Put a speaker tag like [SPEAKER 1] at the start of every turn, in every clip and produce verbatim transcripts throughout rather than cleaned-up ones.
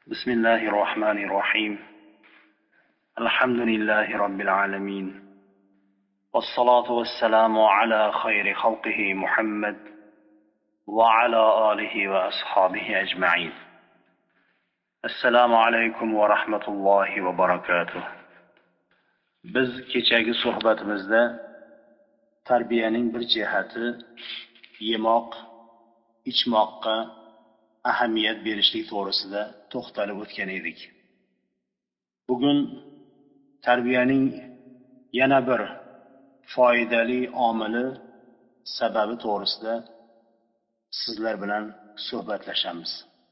[SPEAKER 1] بسم الله الرحمن الرحيم الحمد لله رب العالمين والصلاة والسلام على خير خلقه محمد وعلى آله وأصحابه أجمعين. السلام عليكم ورحمة الله وبركاته. Biz kechagi suhbatimizda tarbiyaning bir jihati yemoq, ichmoqqa ahamiyat berishlik to'g'risida to'xtalib o'tgan edik. Bugun tarbiyaning yana bir foydali omili, sababi to'g'risida sizlar bilan suhbatlashamiz.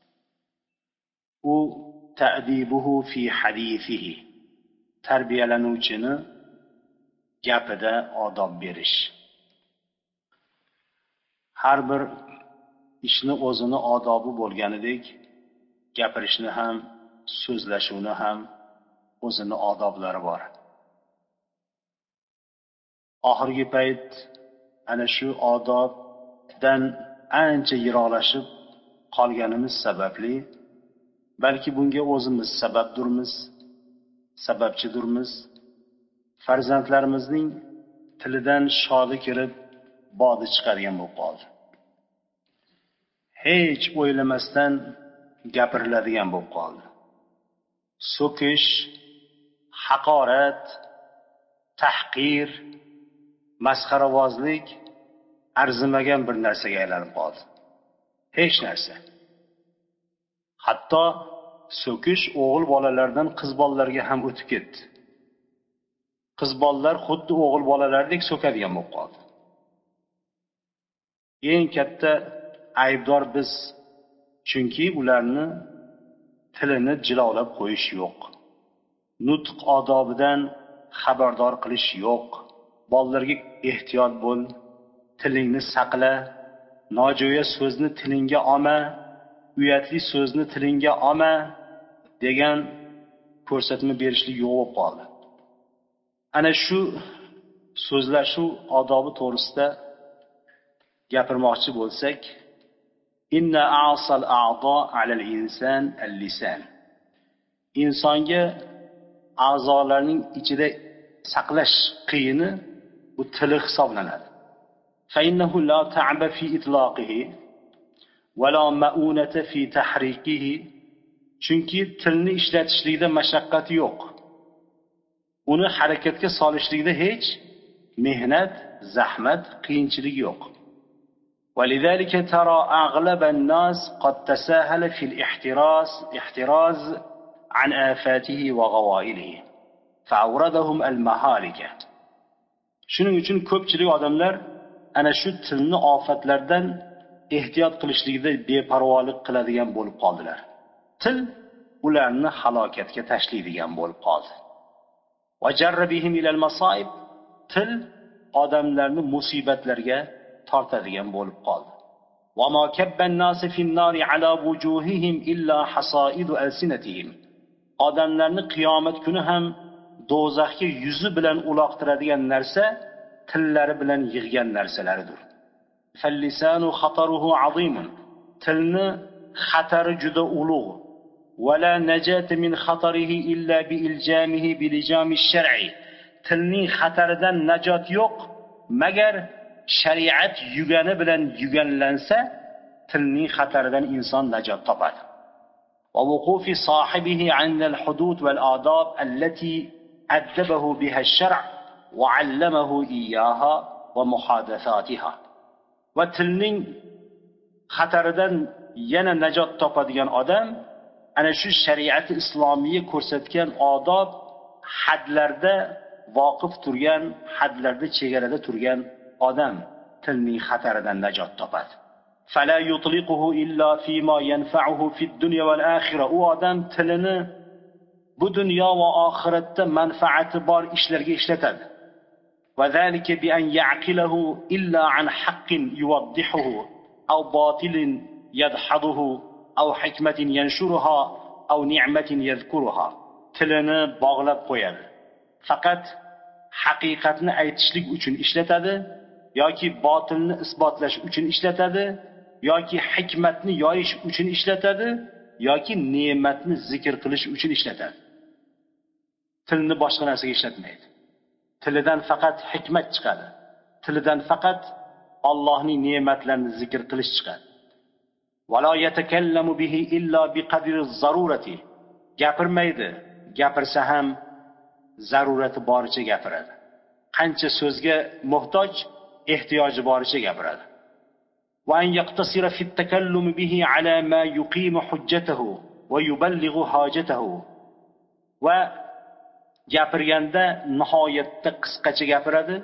[SPEAKER 1] U ta'dibuhu fi hadithihi. Tarbiyalanuvchini gapida odob berish. Har bir ishni o'zini odobi bo'lganidek, gapirishni ham, so'zlashuvni ham o'zini odoblari bor. Oxirgi payt ana shu odobdan ancha yiroqlashib qolganimiz sababli, balki bunga o'zimiz sababdurmiz, sababchidurmiz. Farzandlarimizning tilidan shodi kirib, bodi chiqadigan bo'lib qoldi. Hech o'ylamasdan gapiriladigan bo'lib qoldi. So'kish, haqorat, tahqir, masxaravozlik arzimagan bir narsaga aylanib qoldi. Hech narsa. Hatto so'kish o'g'il bolalardan qiz bolalarga ham o'tib ketdi. Qiz bolalar xuddi o'g'il bolalardek so'kadigan bo'lib qoldi. Eng katta aybdor biz, chunki ularni tilini jilovlab qo'yish yo'q. Nutq odobidan xabardor qilish yo'q. Bolalarga ehtiyot bo'l, tilingni saqla, nojo'ya so'zni tilingga olma, uyatli so'zni tilingga olma degan ko'rsatma berishlik yo'q bo'lib qoldi. Ana shu so'zlashuv odobi to'g'risida gapirmoqchi bo'lsak, inna a'sal a'do 'alal insan al-lisan. Insonga a'zolarning ichida saqlash qiyini bu tili hisoblanadi. Fa innahu la ta'ba fi itlaqihi va la ma'unata fi tahriqihi. Chunki tilni ishlatishlikda mashaqqat yo'q. Uni harakatga solishlikda hech mehnat, zahmat, qiyinchilik yo'q. ولذلك ترى أغلب الناس قد تساهل في الاحتراز احتراز عن آفاته وغوائله فأوردهم المهالكة. Shuning uchun ko'pchilik odamlar ana shu tilni ofatlardan ehtiyot qilishlikda beparvolik qiladigan bo'lib qoldilar. Til ularni halokatga tashlaydigan bo'lib qoldi. وجربهم إلى المصائب. Til odamlarni musibatlarga tortadigan bo'lib qoldi. وما كب الناس في النار على وجوههم إلا حصائد ألسنتهم. Odamlarni qiyomat kuni ham do'zaxga yuzi bilan uloqtiradigan narsa tillari bilan yig'gan narsalaridir. فاللسان خطره عظيم. Tilni xatari juda ulug'. ولا نجاة من خطره إلا بإلجامه بلجام الشرع. Tilning xataridan najot yo'q, magar shariat yugani bilan yuganlansa, tilning xataridan inson najot topadi. ووقوف صاحبه عند الحدود والآداب التي أدبه بها الشرع وعلمه إياها ومحادثاتها. Va tilning xataridan yana najot topadigan odam ana shu shariat islomiy ko'rsatgan odob hadlarda voqif turgan, hadlarda chegarada turgan odam tilning xataridan najot topadi. Fala yutliquhu illa fima yanfa'uhu fid dunya wal akhirah. U odam tilini bu dunyo va oxiratda manfaati bor ishlarga ishlatadi. Va zalika bi an ya'qilahu illa an haqqin yuwaddihuhu aw batilin yadhaduhu aw hikmatin yanshuruha aw ni'matin yadhkuruha. Tilini bog'lab qo'yadi. Faqat haqiqatni aytishlik uchun ishlatadi, yoki botilni isbotlash uchun ishlatadi, yoki hikmatni yoyish uchun ishlatadi, yoki ne'matni zikr qilish uchun ishlatadi. Tilni boshqa narsaga ishlatmaydi. Tilidan faqat hikmat chiqadi. Tilidan faqat Allohning ne'matlarini zikr qilish chiqadi. Wala yatakallamu bihi illa biqadri zarurati. Gapirmaydi. Gapirsa ham zarurati boricha gapiradi. Qancha so'zga muhtoj, ehtiyoji boricha gapiradi. Wa an yaqtasira fi at-takallum bihi ala ma yuqimu hujjatahu wa yuballighu hajatahu. Va gapirganda nihoyatda qisqacha gapiradi.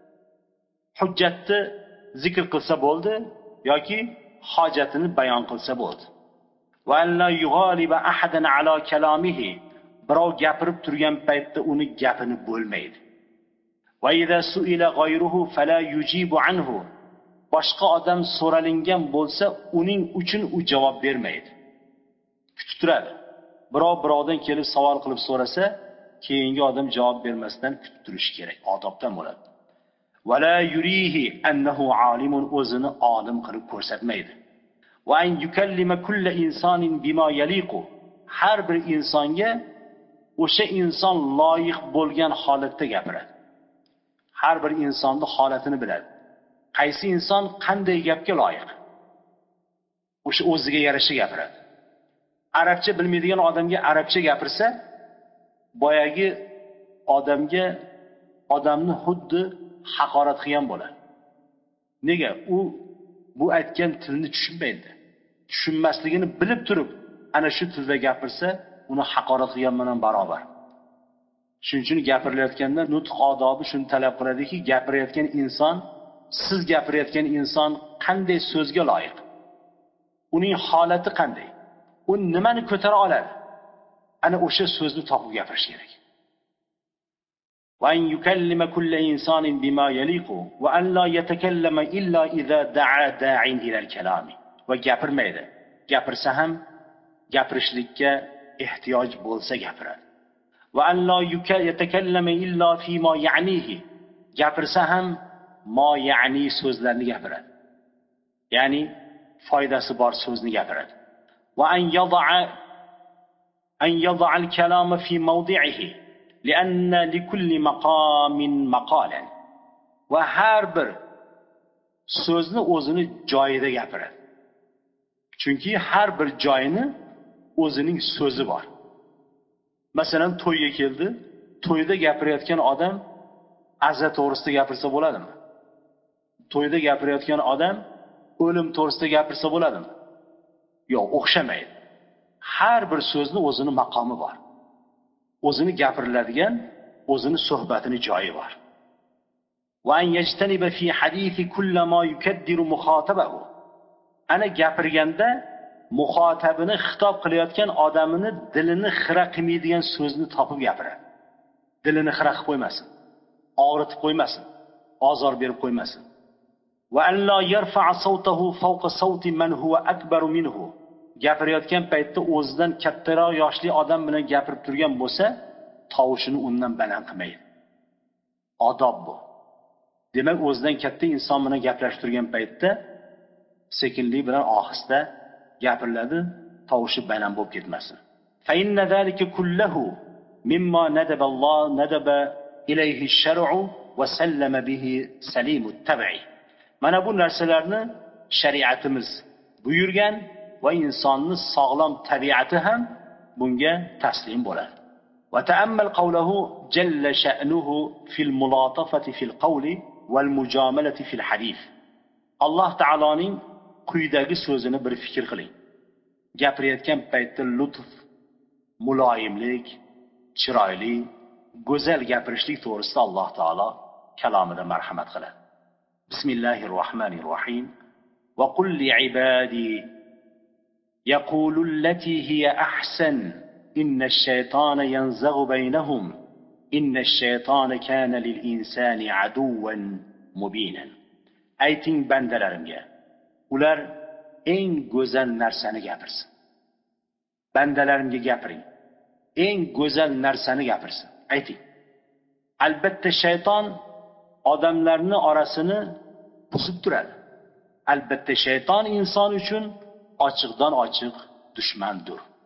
[SPEAKER 1] Hujjatni zikr qilsa bo'ldi yoki hojatini bayon qilsa bo'ldi. Va la yughaliba ahadan ala kalamihi. Birov gapirib turgan paytda uni gapini bo'lmaydi. Va idza su'ila ghayruhu fala yujibu anhu. Boshqa odam so'ralingan bo'lsa, uning uchun u javob bermaydi. Kutib turadi. Birov birovdan kelib savol qilib so'rasa, keyingi odam javob bermasdan kutib turishi kerak. Odobdan bo'ladi. Wala yurihi annahu alimun, o'zini olim qilib ko'rsatmaydi. Va an yukallima kulla insonin bima yaliqu. Har bir insonga o'sha inson loyiq bo'lgan holatda gapiradi. Har bir insonning holatini biladi. Qaysi inson qanday gapga loyiq? O'sha o'ziga yarasha gapiradi. Arabcha bilmaydigan odamga arabcha gapirsa, boyagi odamga odamni xuddi haqorat qilgan bo'ladi. Nega? U bu aytgan tilni tushunmaydi. Tushunmasligini bilib turib, ana shu tilda gapirsa, uni haqorat qilgan bilan barobar. Shuning uchun gapirilayotganda nutq odobi shuni talab qiladiki, gapirayotgan inson, siz gapirayotgan inson qanday so'zga loyiq? Uning holati qanday? U nimani ko'tara oladi? Ana o'sha so'zni topib gapirish kerak. Va an yukallima kulla insonin bima yaliqu va an la yatakallama illa idza da'a da'in ila al-kalam. Va gapirmaydi. Gapirsa ham gapirishlikka ehtiyoj bo'lsa gapiradi. Va an la yatakallama illa fi ma ya'nihi. Gapirsa ham ma ya'ni so'zlarni gapiradi. Ya'ni foydasi bor so'zni gapiradi. Va an yada'a an yada'a al-kalama fi mawdi'ihi li'anna likulli maqamin maqalan. Va har bir so'zni o'zini joyida gapiradi. Chunki har bir joyini o'zining so'zi bor. Masalan, to'yga keldi, to'yda gapirayotgan odam aza to'g'risida gapirsa bo'ladimi? To'yda gapirayotgan odam o'lim to'g'risida gapirsa bo'ladimi? Yo'q, o'xshamaydi. Har bir so'zni o'zining maqomi bor. O'zini gapiriladigan, o'zini suhbatini joyi bor. Va an yajtaniba fi hadithi kullama yukaddiru mukhatabahu. Ana gapirganda muxotabini xitob qilayotgan odamini dilini xira qilmaydigan so'zni topib gapiradi. Dilini xira qilib qo'ymasin, og'ritib qo'ymasin, ozor berib qo'ymasin. Va an la yarfa'a sawtahu fawqa sawti man huwa akbaru minhu. Gapirayotgan paytda o'zidan kattaroq yoshli odam bilan gapirib turgan bo'lsa, tovushini undan baland qilmaydi. Odob bu. Demak, o'zidan katta inson bilan gaplashib turgan paytda sekinlik bilan ohista gapiriladi, tovushi baland bo'lib ketmasin. Fa inna zalika kulluhu mimma nadaba Alloh nadaba ilayhi ash-shar'u va sallama bihi salimut tab'i. Mana bu narsalarni shariatimiz buyurgan va insonning sog'lom tabiati ham bunga taslim bo'ladi. Va ta'ammal qawluhu jalla sha'nuhu fil mulatafati fil qawli wal mujamalati fil hadith. Alloh taoloning quyidagi so'zini bir fikr qiling. Gapirayotgan paytda lutf, muloyimlik, chiroyli, go'zal gapirishlik to'g'risida Alloh taolo kalomida marhamat qiladi. Bismillahir rohmanir rohim. Va qul li'ibadi yaqulu allati hiya ahsan innash shaytona yanzaghu baynahum innash shaytona kana lil insani aduwwan mubinan. Ayting bandalarimga, ular eng go'zal narsani gapirsin. Bandalarimga gapiring. Eng go'zal narsani gapirsin. Ayting. Albatta shayton odamlarning orasini buzib turadi. Albatta shayton inson uchun ochiqdan ochiq dushmandir.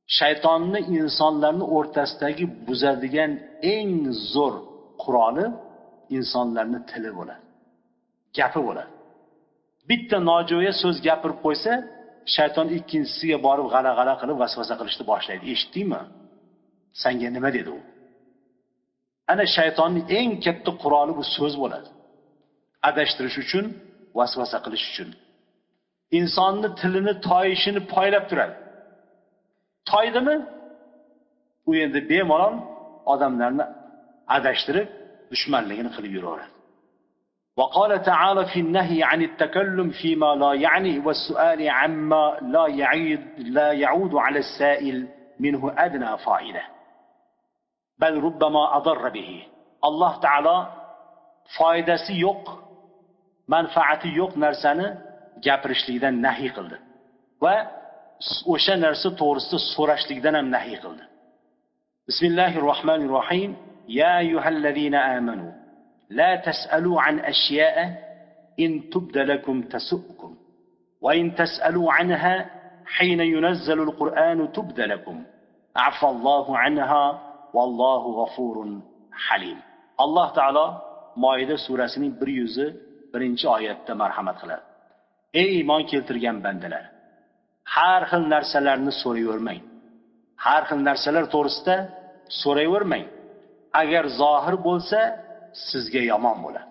[SPEAKER 1] shaytonni insonlarni o'rtasidagi buzadigan eng zo'r quroli insonlarning tili bo'ladi, gapi bo'ladi. Bitta nojo'ya so'z gapirib qo'ysa, shayton ikkinchisiga borib g'ala-g'ala qilib vasvasa qilishni boshlaydi. Eshitdingmi? Senga nima dedi u? Ana shaytonning eng katta quroli bu so'z bo'ladi. Adashtirish uchun, vasvasa qilish uchun. Insonning tilini toyishini poylab turadi. Toydimi? U endi bemalol odamlarni adashtirib, dushmanligini qilib yuraveradi. وقال تعالى في النهي عن التكلم فيما لا يعني والسؤال عما لا يعيد لا يعود على السائل منه أدنى فائدة بل ربما أضر به. الله تعالى foydasi yo'q, manfaati yo'q narsani gapirishlikdan nahiy qildi va o'sha narsa to'g'risida so'rashlikdan ham nahiy qildi. Bismillahir rohmanir rohim. Ya ayyuhallazina amanu la tas'alu an ashya'a in tubda lakum tasu'kum wa in tas'alu anha hina yunazzalu al-Qur'anu tubda lakum afa Allahu anha wallahu ghafurun halim. Alloh taolo Moida surasining bir yuz birinchi oyatda marhamat qiladi. Ey iymon keltirgan bandalar, har xil narsalarni so'rayvermang. Har xil narsalar to'g'risida so'rayvermang. Agar zohir bo'lsa, sizga yomon bo'ladi.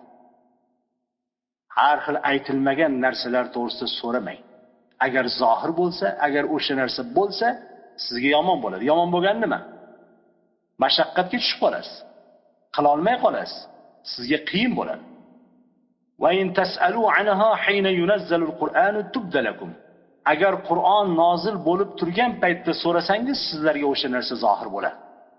[SPEAKER 1] Har xil aytilmagan narsalar to'g'risida so'ramang. Agar zohir bo'lsa, agar o'sha narsa bo'lsa, sizga yomon bo'ladi. Yomon bo'lgan nima? Mashaqqatga tushib qolasiz. Qila olmay qolasiz. Sizga qiyin bo'ladi. Va in tasalu anha hina yunazzalu al-Qur'anu tubda lakum. Agar Qur'on nozil bo'lib turgan paytda so'rasangiz, sizlarga o'sha narsa zohir bo'ladi.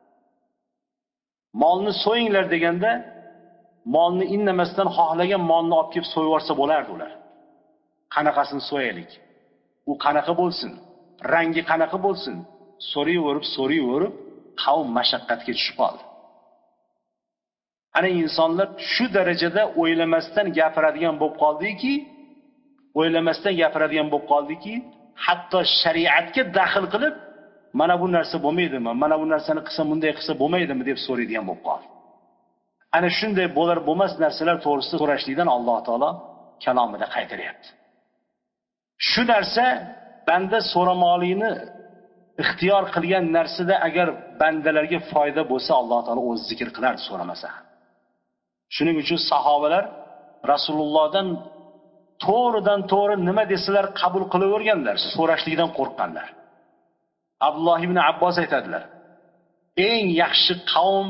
[SPEAKER 1] Molni so'yinglar deganda, molni indamasdan xohlagan molni olib kelib so'yib yorsa bo'lardi ular. Qanaqasini so'yaylik? U qanaqa bo'lsin? Rangi qanaqa bo'lsin? So'rayverib, so'rayverib, qavm mashaqqatga tushib qoldi. Ana insonlar shu darajada o'ylamasdan gapiradigan bo'lib qoldiki, o'ylamasdan gapiradigan bo'lib qoldiki, hatto shariatga daxl qilib, mana bu narsa bo'lmaydimi? Mana bu narsani qilsa, bunday qilsa bo'lmaydimi deb so'raydigan bo'lib qoldi. Ana shunday bo'lar bo'lmas narsalar to'g'risida so'rashlikdan Alloh taolo kalomida qaytaryapti. Shu narsa banda so'ramoqligini ixtiyor qilgan narsada agar bandalarga foyda bo'lsa, Alloh taolo o'zi zikr qilardi, so'ramasa. Shuning uchun sahobalar Rasulullohdan to'g'ridan to'g'ri nima desalar qabul qilaverganlar, so'rashlikdan qo'rqqanlar. Abdulloh ibn Abbos aytadilar: "Eng yaxshi qavm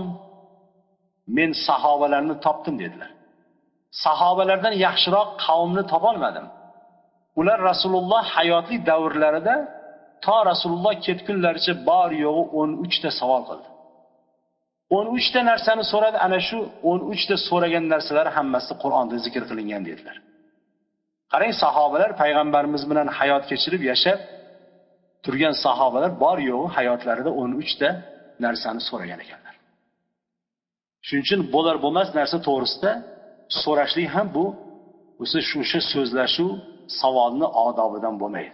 [SPEAKER 1] men sahobalarni topdim" dedilar. Sahobalardan yaxshiroq qavmni topolmadim. Ular Rasululloh hayotli davrlarida to Rasululloh ketgunlaricha bor yo'g'i o'n uch ta savol qildi. o'n uch ta narsani so'radi, ana shu o'n uch ta so'ragan narsalar hammasi Qur'onda zikr qilingan dedilar. Qarang, sahobalar payg'ambarimiz bilan hayot kechirib yashab turgan sahobalar bor yo'g'i hayotlarida o'n uch ta narsani so'ragan ekanlar. Shuning uchun bo'lar bo'lmas narsa to'g'risida so'rashlik ham bu o'sha shu so'zlashuv savolni odobidan bo'lmaydi.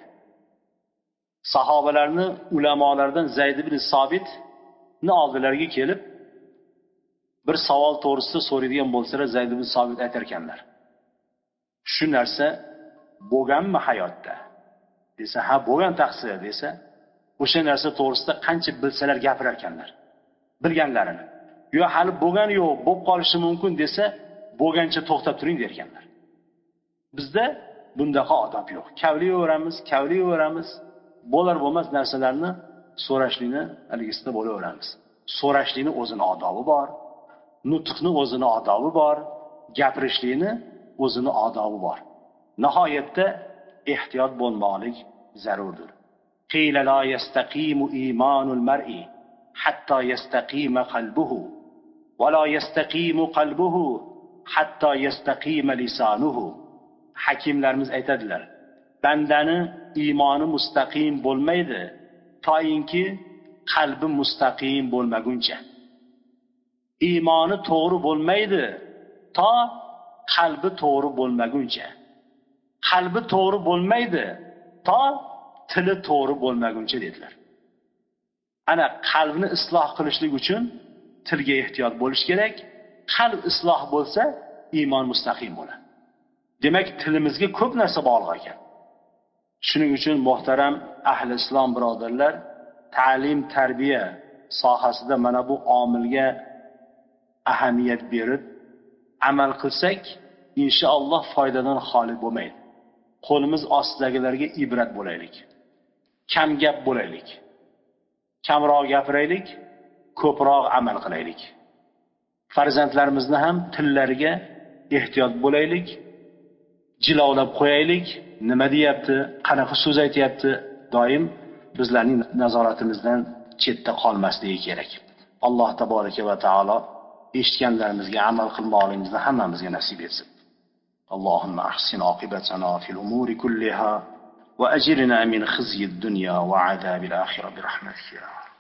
[SPEAKER 1] Sahobalarni ulamolardan Zayd ibn Sobitni oldilariga kelib bir savol to'g'risida so'raydigan bo'lsalar, Zayd ibn Sobit aytar ekanlar: "Shu narsa bo'lganmi hayotda?" desa, "Ha, bo'lgan taqsir" desa, o'sha narsa to'g'risida qancha bilsalar gapirar ekanlar, bilganlarini. "Yo, hali bo'lgan yo'q, bo'lib qolishi mumkin" desa, "Bo'lgancha to'xtab turing" der ekanlar. Bizda bundaqa odob yo'q. Kavlayveramiz, kavlayveramiz, bo'lar bo'lmas narsalarni so'rashlikni haligisida bo'laveramiz. So'rashlikni o'zini odobi bor, nutqni o'zini odobi bor, gapirishlikni o'zini odobi bor. Nihoyatda ehtiyot bo'lmoqlik zarurdir. Qila la yastaqimu imonul mar'i hatta yastaqima qalbuhu va la yastaqimu qalbuhu hatta yastaqima lisanuhu. Hakimlarimiz aytadilar: bandani iymoni mustaqim bo'lmaydi toyinki qalbi mustaqim bo'lmaguncha. Iymoni to'g'ri bo'lmaydi to qalbi to'g'ri bo'lmaguncha. Qalbi to'g'ri bo'lmaydi to tili to'g'ri bo'lmaguncha dedilar. ana qalbni isloh qilishlik uchun tilga ehtiyot bo'lish kerak. Qalb isloh bo'lsa, iymon mustaqim bo'ladi. Demak, tilimizga ko'p narsa bog'liq ekan. Shuning uchun muhtaram ahli islom birodarlar, ta'lim, tarbiya sohasida mana bu omilga ahamiyat berib amal qilsak, inshaalloh foydadan xoli bo'lmaydi. Qo'limiz ostidagilarga ibrat bo'laylik. Kam gap bo'laylik. Kamroq gapiraylik, ko'proq amal qilaylik. Farzandlarimizni ham tillariga ehtiyot bo'laylik. Jilovlab qo'yaylik. Nima deyapti, qanaqa so'z aytayapti, doim bizlarning nazoratimizdan chetda qolmasligi kerak. Alloh tabolaka va taolo eshitganlarimizga amal qilmoqligimizni hammamizga nasib etsin. Allohumma ahsin oqibatana fil umuri kulliha va ajirna min khizyi ad-dunya va azabil akhirah bi rahmatika.